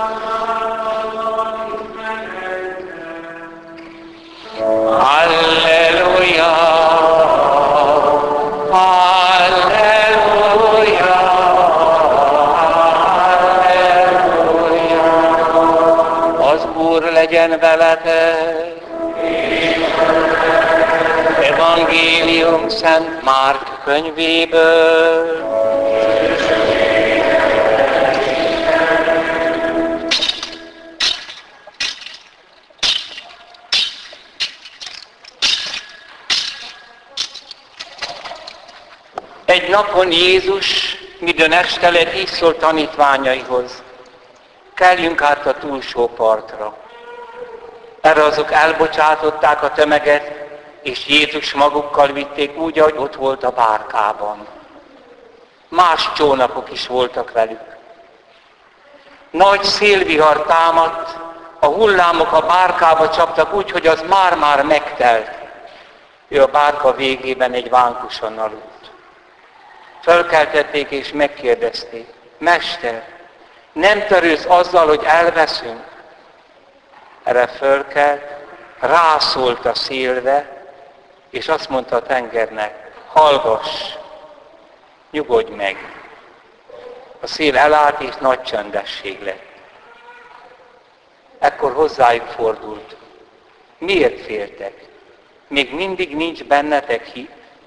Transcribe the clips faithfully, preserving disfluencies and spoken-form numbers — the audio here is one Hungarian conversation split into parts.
Halleluja! Halleluja! Halleluja! Az Úr legyen veletek! Evangélium Szent Márk könyvéből. Egy napon Jézus, midőn este lett, így szólt tanítványaihoz: keljünk át a túlsó partra. Erre azok elbocsátották a tömeget, és Jézus magukkal vitték úgy, ahogy ott volt a bárkában. Más csónakok is voltak velük. Nagy szélvihar támadt, a hullámok a bárkába csaptak úgy, hogy az már-már megtelt. Ő a bárka végében egy vánkuson aludt. Fölkeltették és megkérdezték: Mester, nem törődsz azzal, hogy elveszünk? Erre fölkelt, rászólt a szélre, és azt mondta a tengernek: hallgass, nyugodj meg. A szél elállt, és nagy csendesség lett. Ekkor hozzájuk fordult: miért féltek? Még mindig nincs bennetek hit?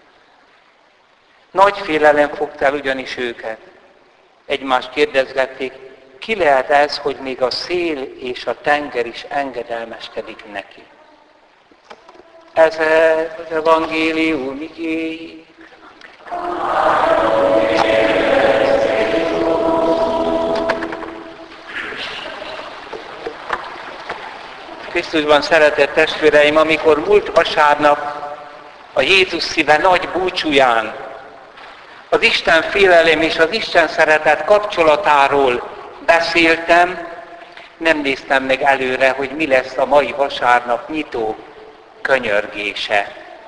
Nagy félelem fogta el ugyanis őket. Egymást kérdezgették: ki lehet ez, hogy még a szél és a tenger is engedelmeskedik neki? Ez az evangélium igéje. Krisztusban szeretett testvéreim, amikor múlt vasárnap a Jézus szíve nagy búcsúján az Isten félelem és az Isten szeretet kapcsolatáról beszéltem, nem néztem meg előre, hogy mi lesz a mai vasárnap nyitó könyörgése.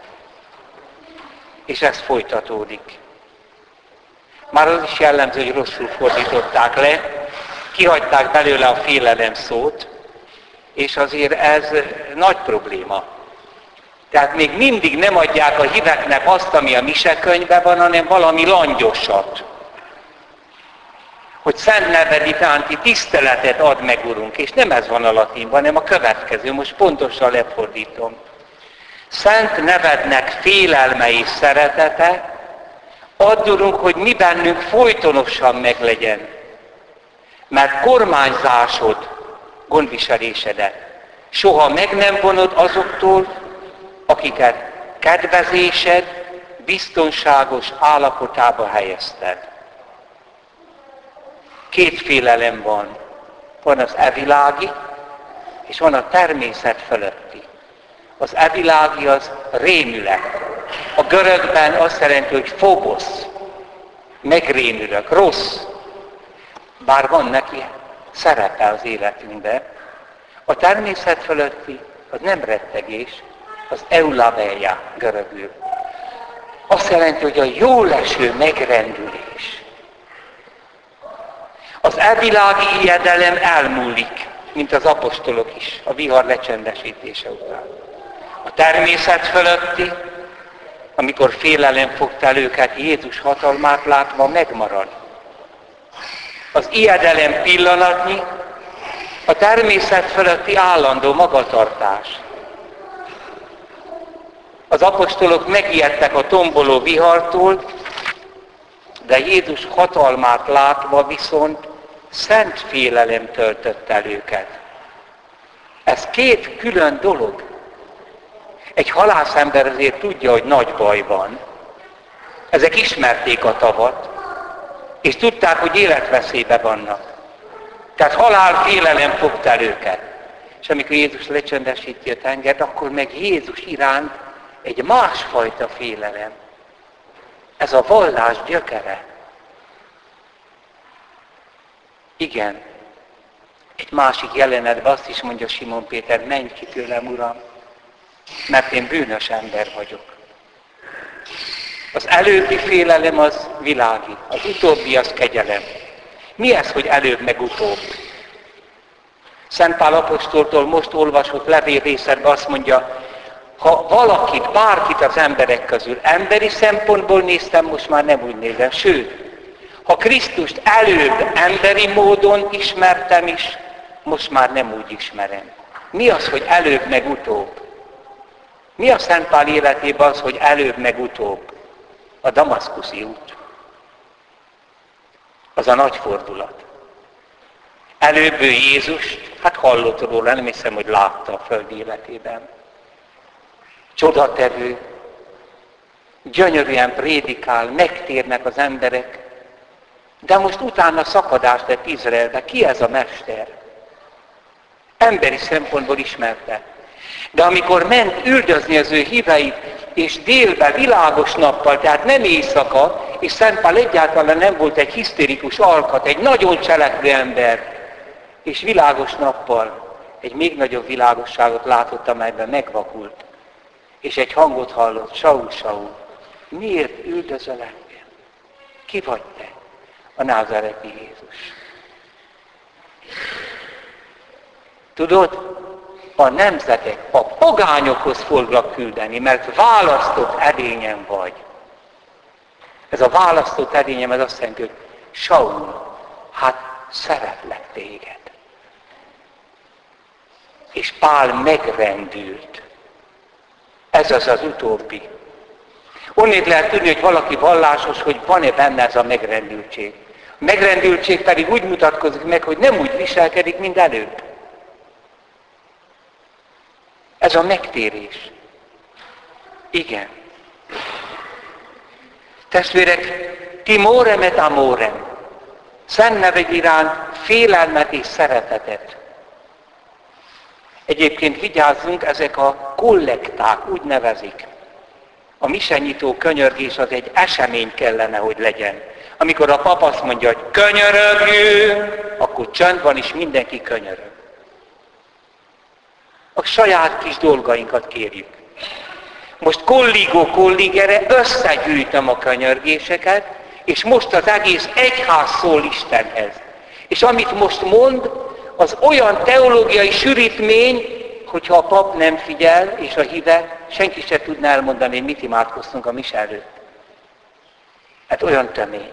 És ez folytatódik. Már az is jellemző, hogy rosszul fordították le, kihagyták belőle a félelem szót, és azért ez nagy probléma. Tehát még mindig nem adják a híveknek azt, ami a misekönyvben van, hanem valami langyosat. Hogy szent neved iránti tiszteletet ad meg, Urunk. És nem ez van a latinban, hanem a következő. Most pontosan lefordítom. Szent nevednek félelme és szeretete, add, Urunk, hogy mi bennünk folytonosan meglegyen. Mert kormányzásod, gondviselésedet soha meg nem vonod azoktól, akiket kedvezésed biztonságos állapotába helyezted. Két félelem van. Van az evilági, és van a természet fölötti. Az evilági az rémület. A görögben azt jelenti, hogy fobosz. Megrémülök, rossz. Bár van neki szerepe az életünkben. A természet fölötti az nem rettegés, az eulaveia görögül. Azt jelenti, hogy a jóleső megrendülés. Az elvilági ijedelem elmúlik, mint az apostolok is, a vihar lecsendesítése után. A természet fölötti, amikor félelem fogta el őket, Jézus hatalmát látva megmarad. Az ijedelem pillanatnyi, a természet fölötti állandó magatartás. Az apostolok megijedtek a tomboló vihartól, de Jézus hatalmát látva viszont szent félelem töltött el őket. Ez két külön dolog. Egy halászember azért tudja, hogy nagy baj van. Ezek ismerték a tavat, és tudták, hogy életveszélyben vannak. Tehát halálfélelem fogta el őket. És amikor Jézus lecsendesíti a tengert, akkor meg Jézus iránt egy másfajta félelem. Ez a vallás gyökere. Igen. Egy másik jelenetben azt is mondja Simon Péter: menj ki tőlem, Uram, mert én bűnös ember vagyok. Az előbbi félelem az világi, az utóbbi az kegyelem. Mi ez, hogy előbb meg utóbb? Szent Pál apostoltól most olvasott levélrészetben azt mondja, ha valakit, bárkit az emberek közül emberi szempontból néztem, most már nem úgy nézem. Sőt, ha Krisztust előbb emberi módon ismertem is, most már nem úgy ismerem. Mi az, hogy előbb meg utóbb? Mi a Szent Pál életében az, hogy előbb meg utóbb? A damaszkuszi út. Az a nagy fordulat. Előbb ő Jézust, hát hallott róla, nem hiszem, hogy látta a földi életében. Csodatevő, gyönyörűen prédikál, megtérnek az emberek, de most utána szakadás lett Izraelbe. Ki ez a mester? Emberi szempontból ismerte. De amikor ment üldözni az ő híveit, és délbe, világos nappal, tehát nem éjszaka, és Szent Pál egyáltalán nem volt egy hisztérikus alkat, egy nagyon cselekvő ember, és világos nappal egy még nagyobb világosságot látott, amelyben megvakult. És egy hangot hallott, Saul, Saul, miért üldözöl engem? Ki vagy te? A názáreti Jézus. Tudod, a nemzetek, a pogányokhoz foglak küldeni, mert választott edényem vagy. Ez a választott edényem, ez azt jelenti, hogy Saul, hát szeretlek téged. És Pál megrendült. Ez az az utóbbi. Onnét lehet tudni, hogy valaki vallásos, hogy van-e benne ez a megrendültség. A megrendültség pedig úgy mutatkozik meg, hogy nem úgy viselkedik, mint előbb. Ez a megtérés. Igen. Testvérek, timorem et amorem. Szent neved iránt félelmet és szeretetet. Egyébként vigyázzunk, ezek a kollekták, úgy nevezik. A misenyitó könyörgés az egy esemény kellene, hogy legyen. Amikor a pap azt mondja, hogy könyörögjünk, akkor csönd van, és mindenki könyörög. A saját kis dolgainkat kérjük. Most kolligó kolligere összegyűjtöm a könyörgéseket, és most az egész egyház szól Istenhez. És amit most mond, az olyan teológiai sűrítmény, hogyha a pap nem figyel, és a híve, senki se tudná elmondani, hogy mit imádkoztunk a mise előtt. Hát olyan tömény.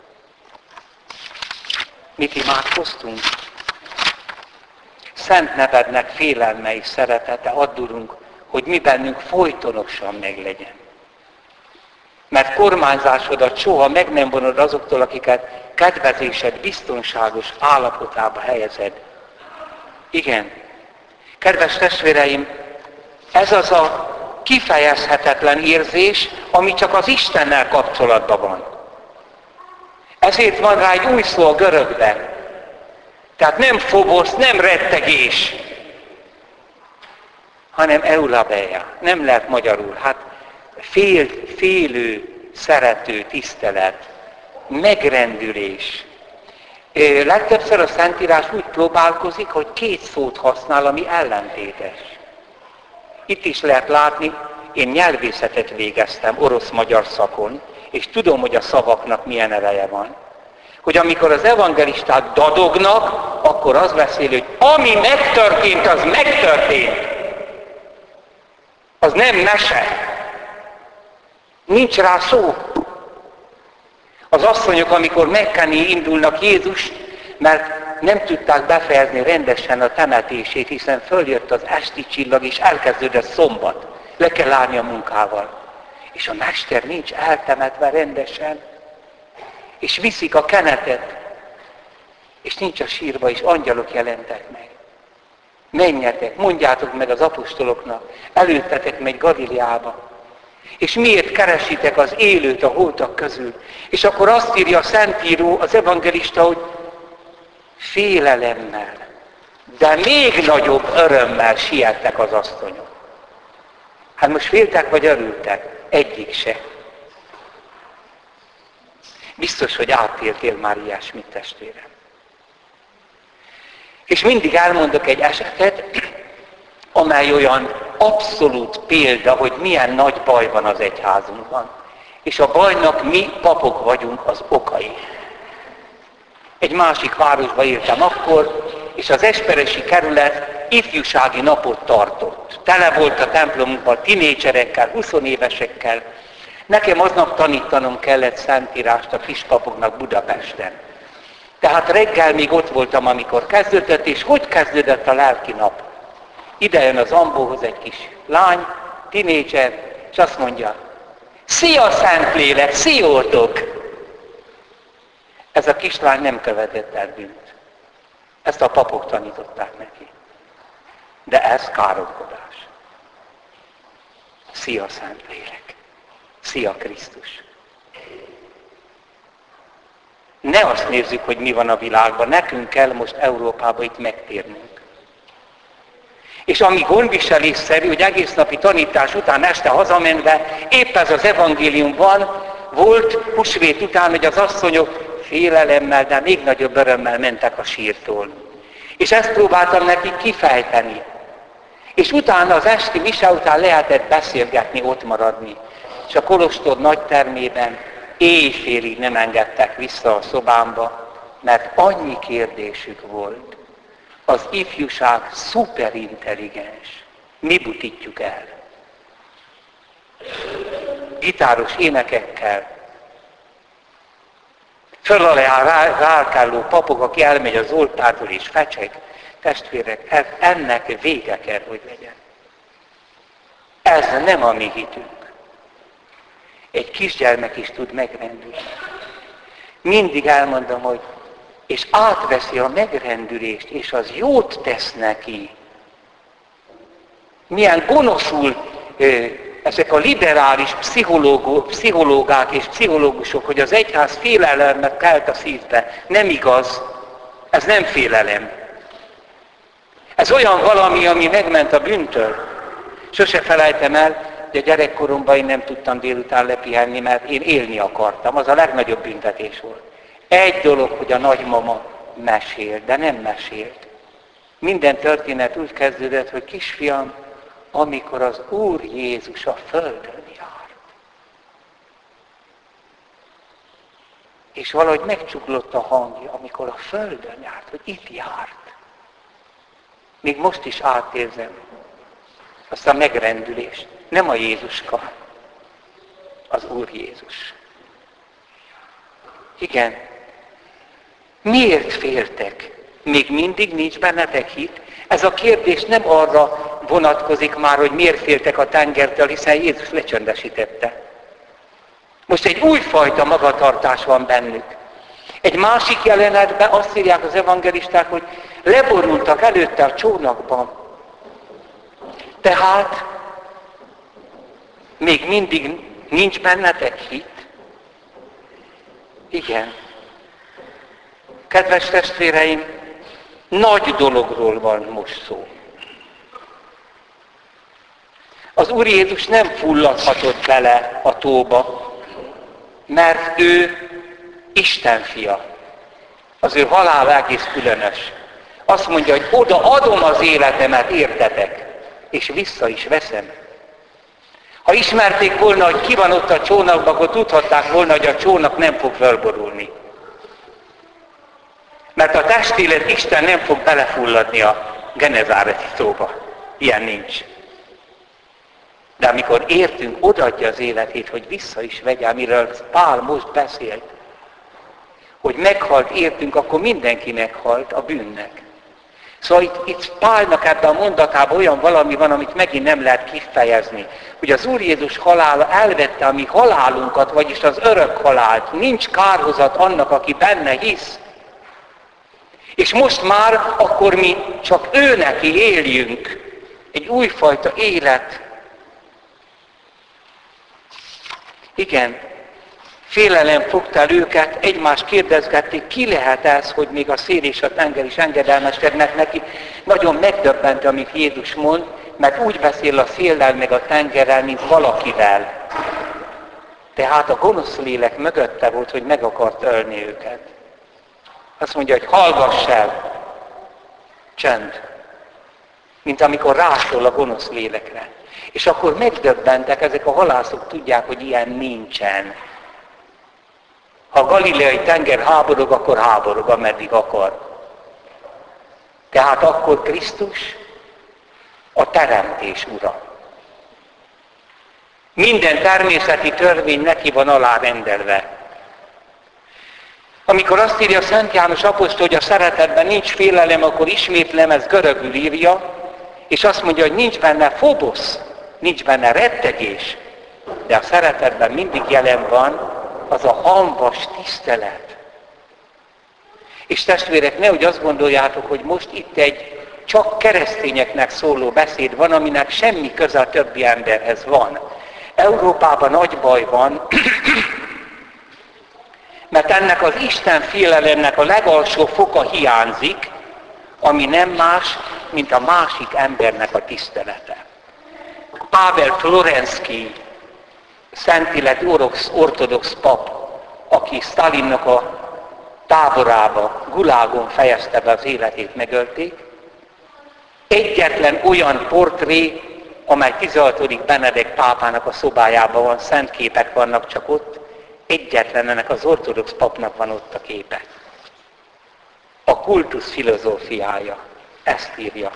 Mit imádkoztunk? Szent nevednek félelme és szeretete, addurunk, hogy mi bennünk folytonosan meglegyen. Mert kormányzásodat soha meg nem vonod azoktól, akiket kedvezésed biztonságos állapotába helyezed. Igen. Kedves testvéreim, ez az a kifejezhetetlen érzés, ami csak az Istennel kapcsolatban van. Ezért van rá egy új szó a görögben. Tehát nem fobosz, nem rettegés, hanem eulabeia. Nem lehet magyarul. Hát fél, félő, szerető, tisztelet, megrendülés. Legtöbbször a Szentírás úgy próbálkozik, hogy két szót használ, ami ellentétes. Itt is lehet látni, én nyelvészetet végeztem orosz-magyar szakon, és tudom, hogy a szavaknak milyen ereje van. Hogy amikor az evangelisták dadognak, akkor az beszél, hogy ami megtörtént, az megtörtént. Az nem mese. Nincs rá szó. Az asszonyok, amikor megkenni indulnak Jézust, mert nem tudták befejezni rendesen a temetését, hiszen följött az esti csillag, és elkezdődött szombat. Le kell állni a munkával. És a mester nincs eltemetve rendesen. És viszik a kenetet. És nincs a sírba, és angyalok jelentek meg. Menjetek, mondjátok meg az apostoloknak, előttetek meg Galileába. És miért keresitek az élőt a holtak közül? És akkor azt írja a Szentíró, az evangelista, hogy félelemmel, de még nagyobb örömmel siettek az asszonyok. Hát most féltek vagy örültek? Egyik se. Biztos, hogy átéltél már ilyesmit, testvérem. És mindig elmondok egy esetet, amely olyan abszolút példa, hogy milyen nagy baj van az egyházunkban. És a bajnak mi papok vagyunk az okai. Egy másik városba éltem akkor, és az esperesi kerület ifjúsági napot tartott. Tele volt a templomunkban tinédzserekkel, huszonévesekkel. Nekem aznap tanítanom kellett szentírást a kispapoknak Budapesten. Tehát reggel még ott voltam, amikor kezdődött, és hogy kezdődött a lelki nap? Ide jön az ambóhoz egy kis lány, tinédzser, és azt mondja, szia Szentlélek, sziótok! Ez a kislány nem követett el bűnt. Ezt a papok tanították neki. De ez káromkodás. Szia Szentlélek! Szia Krisztus! Ne azt nézzük, hogy mi van a világban. Nekünk kell most Európában itt megtérnünk. És ami gondviselésszerű, hogy egész napi tanítás után este hazamenve, épp ez az evangéliumban volt húsvét után, hogy az asszonyok félelemmel, de még nagyobb örömmel mentek a sírtól. És ezt próbáltam nekik kifejteni. És utána az esti mise után lehetett beszélgetni, ott maradni. És a kolostor nagy termében éjfélig nem engedtek vissza a szobámba, mert annyi kérdésük volt. Az ifjúság szuperintelligens. Mi butítjuk el? Gitáros énekekkel, föl alá rálkáló papok, aki elmegy az oltártól és fecseg, testvérek, ennek vége kell, hogy legyen. Ez nem a mi hitünk. Egy kisgyermek is tud megrendülni. Mindig elmondom, hogy és átveszi a megrendülést, és az jót tesz neki. Milyen gonoszul ezek a liberális pszichológák és pszichológusok, hogy az egyház félelmet kelt a szívbe. Nem igaz. Ez nem félelem. Ez olyan valami, ami megment a bűntől. Sose felejtem el, hogy a gyerekkoromban én nem tudtam délután lepihenni, mert én élni akartam. Az a legnagyobb büntetés volt. Egy dolog, hogy a nagymama mesélt, de nem mesélt. Minden történet úgy kezdődött, hogy kisfiam, amikor az Úr Jézus a földön járt. És valahogy megcsuklott a hangja, amikor a földön járt, hogy itt járt. Még most is átérzem azt a megrendülést. Nem a Jézuska, az Úr Jézus. Igen. Miért féltek? Még mindig nincs bennetek hit? Ez a kérdés nem arra vonatkozik már, hogy miért féltek a tengertől, hiszen Jézus lecsöndesítette. Most egy újfajta magatartás van bennük. Egy másik jelenetben azt írják az evangelisták, hogy leborultak előtte a csónakban. Tehát még mindig nincs bennetek hit? Igen. Kedves testvéreim, nagy dologról van most szó. Az Úr Jézus nem fulladhatott bele a tóba, mert ő Isten fia. Az ő halál egész különös. Azt mondja, hogy oda adom az életemet, értetek, és vissza is veszem. Ha ismerték volna, hogy ki van ott a csónakban, akkor tudhatták volna, hogy a csónak nem fog fölborulni. Mert a testélet Isten nem fog belefulladni a Genezáreti tóba. Ilyen nincs. De amikor értünk, odaadja az életét, hogy vissza is vegye, amiről Pál most beszélt, hogy meghalt értünk, akkor mindenki meghalt a bűnnek. Szóval itt, itt Pálnak ebben a mondatában olyan valami van, amit megint nem lehet kifejezni. Hogy az Úr Jézus halála elvette a mi halálunkat, vagyis az örök halált. Nincs kárhozat annak, aki benne hisz. És most már akkor mi csak ő neki éljünk. Egy újfajta élet. Igen, félelem fogta el őket, egymást kérdezgették, ki lehet ez, hogy még a szél és a tenger is engedelmeskednek neki. Nagyon megdöbbent, amit Jézus mond, mert úgy beszél a széllel meg a tengerrel, mint valakivel. Tehát a gonosz lélek mögötte volt, hogy meg akart ölni őket. Azt mondja, hogy hallgass el, csend, mint amikor rásol a gonosz lélekre. És akkor megdöbbentek, ezek a halászok tudják, hogy ilyen nincsen. Ha a galileai tenger háborog, akkor háborog, ameddig akar. Tehát akkor Krisztus a teremtés ura. Minden természeti törvény neki van alárendelve. Amikor azt írja Szent János apostol, hogy a szeretetben nincs félelem, akkor ismétlem, ez görögül írja, és azt mondja, hogy nincs benne fobosz, nincs benne rettegés, de a szeretetben mindig jelen van az a hamvas tisztelet. És testvérek, nehogy azt gondoljátok, hogy most itt egy csak keresztényeknek szóló beszéd van, aminek semmi köze a többi emberhez van. Európában nagy baj van, mert ennek az Isten félelemnek a legalsó foka hiányzik, ami nem más, mint a másik embernek a tisztelete. Pável Florenszky, szentillett ortodox pap, aki Sztálinnak a táborába, Gulágon fejezte be az életét, megölték. Egyetlen olyan portré, amely tizenhatodik Benedek pápának a szobájában van, szent képek vannak csak ott, egyetlen ennek az ortodox papnak van ott a képe. A kultusz filozófiája ezt írja.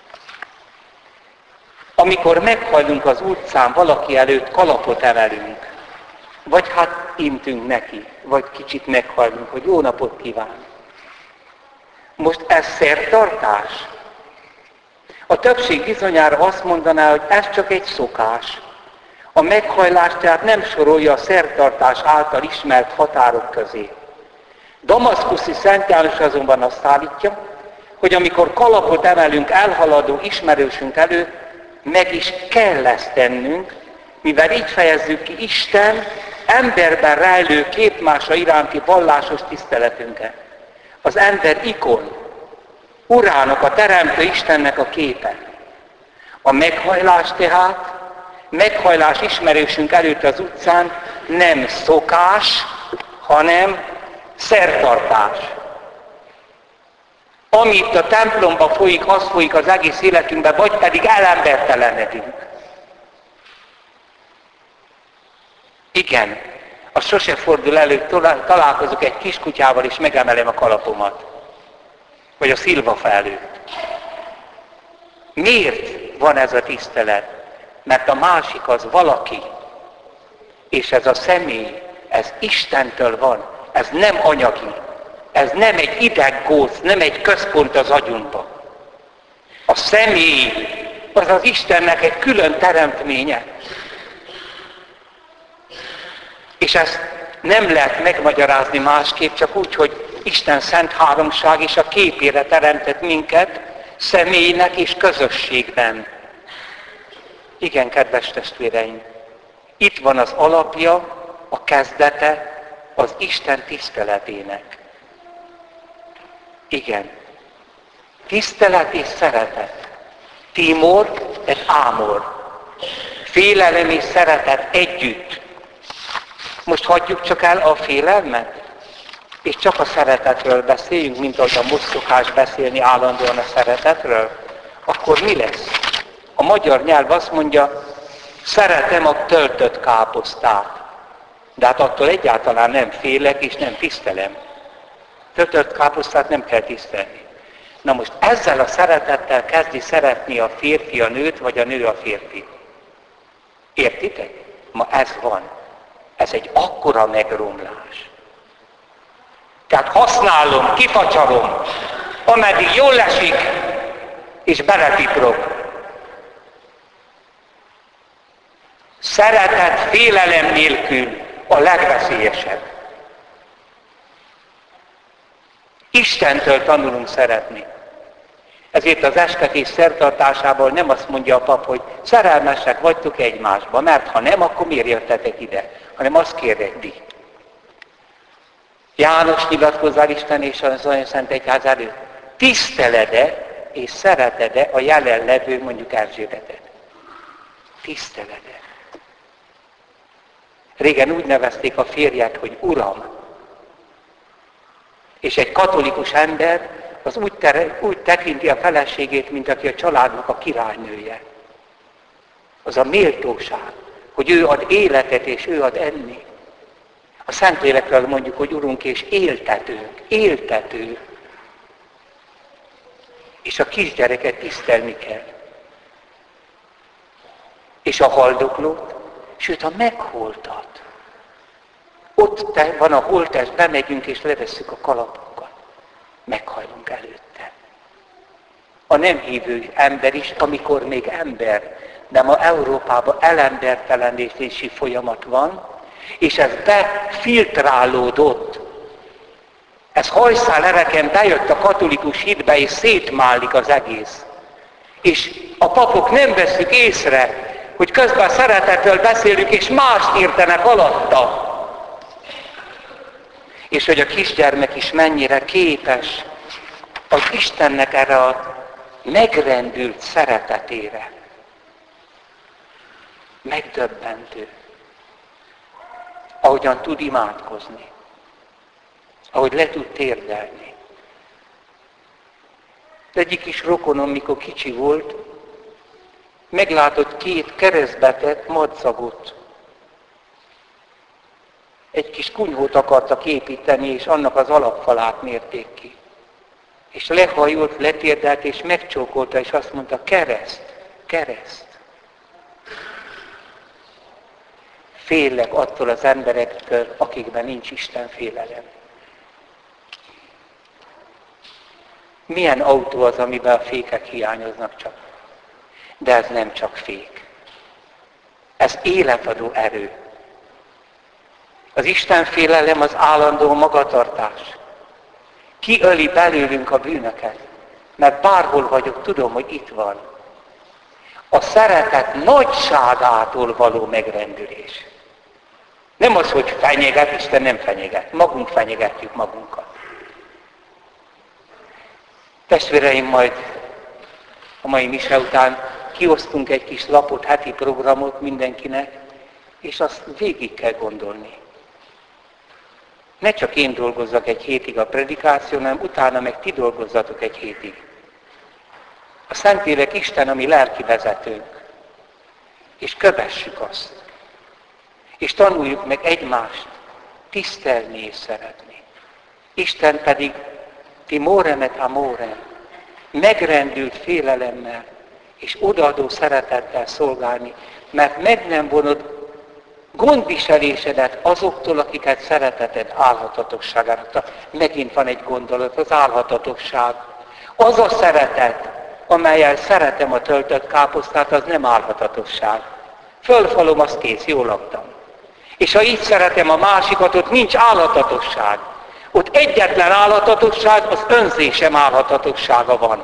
Amikor meghajlunk az utcán, valaki előtt kalapot emelünk, vagy hát intünk neki, vagy kicsit meghajlunk, hogy jó napot kíván. Most ez szertartás? A többség bizonyára azt mondaná, hogy ez csak egy szokás. A meghajlás tehát nem sorolja a szertartás által ismert határok közé. Damaszkuszi Szent János azonban azt állítja, hogy amikor kalapot emelünk elhaladó ismerősünk előtt, meg is kell ezt tennünk, mivel így fejezzük ki Isten emberben rejlő képmása iránti vallásos tiszteletünket. Az ember ikon, Urának, a Teremtő Istennek a képe. A meghajlás tehát, meghajlás ismerősünk előtt az utcán nem szokás, hanem szertartás. Ami itt a templomba folyik, az folyik az egész életünkben, vagy pedig elembertelenedünk. Igen, az sose fordul elő, találkozok egy kiskutyával, és megemelem a kalapomat. Vagy a szilvafa előtt. Miért van ez a tisztelet? Mert a másik az valaki, és ez a személy, ez Istentől van, ez nem anyagi, ez nem egy ideggóc, nem egy központ az agyunkban. A személy az az Istennek egy külön teremtménye. És ezt nem lehet megmagyarázni másképp, csak úgy, hogy Isten szent háromság és a képére teremtett minket személynek és közösségben. Igen, kedves testvéreim, itt van az alapja, a kezdete az Isten tiszteletének. Igen, tisztelet és szeretet. Timor, egy ámor. Félelem és szeretet együtt. Most hagyjuk csak el a félelmet, és csak a szeretetről beszéljünk, mint ahogy a most szokás beszélni állandóan a szeretetről, akkor mi lesz? A magyar nyelv azt mondja, szeretem a töltött káposztát. De hát attól egyáltalán nem félek, és nem tisztelem. Töltött káposztát nem kell tisztelni. Na most ezzel a szeretettel kezdi szeretni a férfi a nőt, vagy a nő a férfit. Értitek? Ma ez van. Ez egy akkora megromlás. Tehát használom, kifacsarom, ameddig jól esik, és beletiprok. Szeretet félelem nélkül a legveszélyesebb. Istentől tanulunk szeretni. Ezért az esketés szertartásából nem azt mondja a pap, hogy szerelmesek vagytok egymásba, mert ha nem, akkor miért jöttetek ide? Hanem azt kérdezi. János nyilatkozzál Isten és az olyan Szent Egyház előtt. Tiszteled-e és szereted-e a jelenlevő, mondjuk Erzsébetet? Tiszteled-e? Régen úgy nevezték a férjet, hogy Uram. És egy katolikus ember az úgy, tere, úgy tekinti a feleségét, mint aki a családnak a királynője. Az a méltóság, hogy ő ad életet és ő ad enni. A Szentlélekről mondjuk, hogy Urunk és éltetőnk, éltető. És a kisgyereket tisztelni kell. És a haldoklót, sőt a megholtat. Ott van a holttest, bemegyünk és levesszük a kalapokat. Meghajlunk előtte. A nem hívő ember is, amikor még ember, de ma Európában elembertelenítési folyamat van, és ez befiltrálódott. Ez hajszállereken bejött a katolikus hitbe, és szétmálik az egész. És a papok nem veszik észre, hogy közben szeretetről beszélünk, és mást értenek alatta. És hogy a kisgyermek is mennyire képes az Istennek erre a megrendült szeretetére. Megdöbbentő. Ahogyan tud imádkozni. Ahogy le tud térdelni. Egyik kis rokonom, mikor kicsi volt, meglátott két keresztbetett madzagot. Egy kis kunyhót akartak építeni, és annak az alapfalát mérték ki. És lehajolt, letérdelt, és megcsókolta, és azt mondta, kereszt, kereszt. Félek attól az emberektől, akikben nincs Isten félelem. Milyen autó az, amiben a fékek hiányoznak csak? De ez nem csak fék. Ez életadó erő. Az Isten félelem az állandó magatartás. Kiöli belőlünk a bűnöket. Mert bárhol vagyok, tudom, hogy itt van. A szeretet nagyságától való megrendülés. Nem az, hogy fenyeget, Isten nem fenyeget. Magunk fenyegetjük magunkat. Testvéreim, majd a mai mise után kiosztunk egy kis lapot, heti programot mindenkinek, és azt végig kell gondolni. Ne csak én dolgozzak egy hétig a predikáción, hanem utána meg ti dolgozzatok egy hétig. A Szentlélek Isten, ami lelki vezetőnk. És kövessük azt. És tanuljuk meg egymást tisztelni és szeretni. Isten pedig timorem et amorem, megrendült félelemmel és odaadó szeretettel szolgálni, mert meg nem vonod gondviselésedet azoktól, akiket szereteted álhatatosságára. Megint van egy gondolat, az álhatatosság. Az a szeretet, amellyel szeretem a töltött káposztát, az nem álhatatosság. Fölfalom, az kész, jól laktam. És ha így szeretem a másikat, ott nincs álhatatosság. Ott egyetlen álhatatosság, az önzésem álhatatossága van.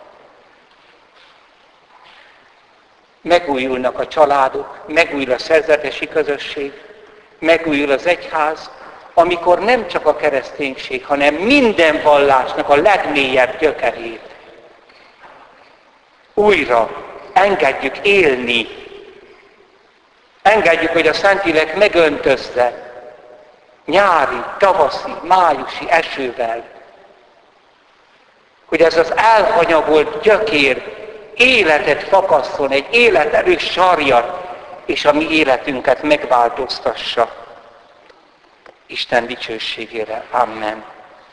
Megújulnak a családok, megújul a szerzetesi közösség, megújul az egyház, amikor nem csak a kereszténység, hanem minden vallásnak a legmélyebb gyökerét újra engedjük élni. Engedjük, hogy a Szentlélek megöntözze nyári, tavaszi, májusi esővel. Hogy ez az elhanyagolt gyökér életet fakasszon, egy életerős sarjat, és a mi életünket megváltoztassa. Isten dicsőségére. Amen.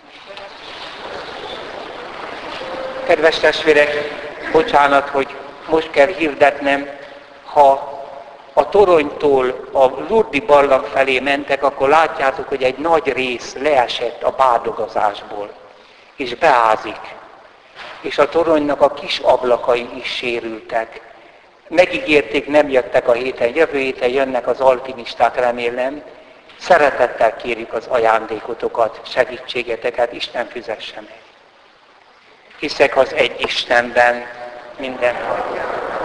Kedves testvérek, bocsánat, hogy most kell hirdetnem, ha a toronytól a Lurdi barlang felé mentek, akkor látjátok, hogy egy nagy rész leesett a bádogazásból, és beázik. És a toronynak a kis ablakai is sérültek. Megígérték, nem jöttek a héten, jövő héten jönnek az alpinisták, remélem. Szeretettel kérjük az ajándékotokat, segítségeteket, Isten fizesse meg. Hiszek az egy Istenben, minden hagyján.